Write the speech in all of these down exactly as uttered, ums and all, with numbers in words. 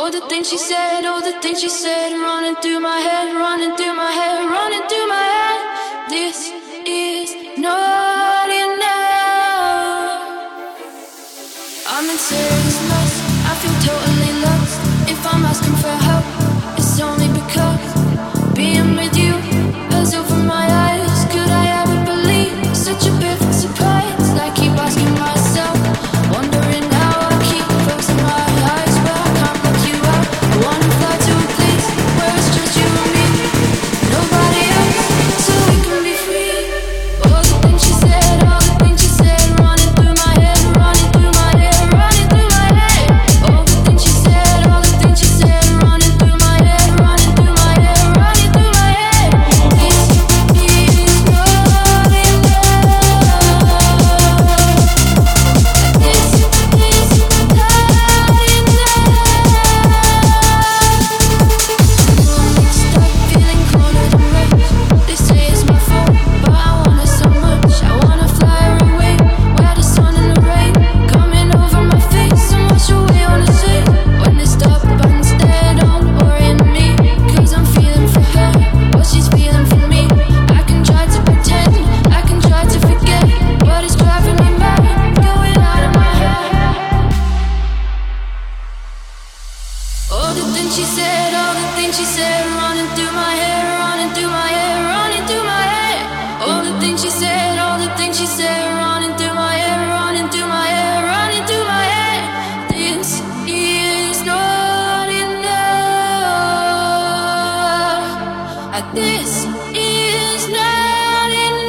All the things she said, all the things she said, running through my head, running through my head, running through my head. This is not enough. I'm in serious loss, I feel totally lost. If I'm asking for help, it's only because being with you has opened my eyes. Could I ever believe such a perfect surprise? I keep asking myself, wondering how I keep closing my eyes, but I can't look you out. I wanna fly to a place where it's just you and me, nobody else, so we can be free. All the things she said, all the things she said, running through my head, running through my head, running through my head. All the things she said, all the things she said, running through my head, running through my head, running through my head. This is not enough. This is not enough. Stop feeling colder than rain. They say it's my fault, but I want it so much. I wanna fly away where the sun and the rain coming over my face and wash away all the shame. When they stop and stare, don't worry me, 'cause I'm feeling for her what she's feeling for me. I can try to pretend, I can try to forget, but it's driving me mad, going out of my head. All the things she said, all the things she said, running through my head, running through my head, running through my head. All the things she said, all the things she said, running through my head, running through my head, running through my head. This is not enough. Uh, This is not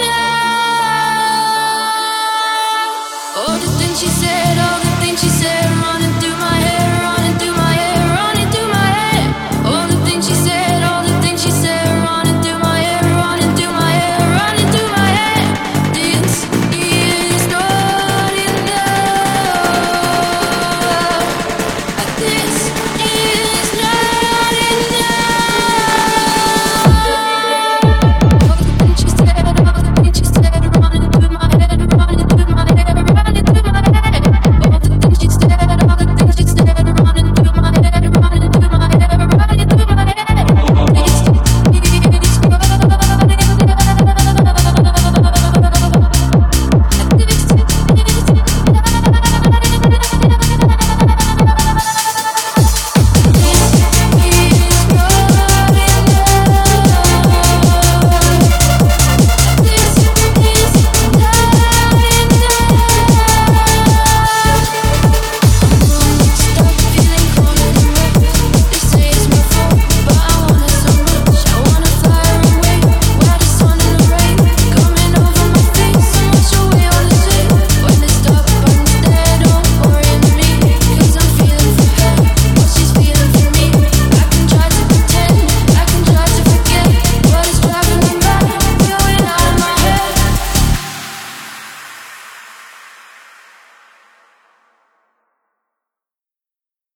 enough. All the things she said, all the things she said, running through my head, running through my head, running through my head. All the things she said, all the things she said, running through my head, running through my head, running through my head. This is not enough. Uh, This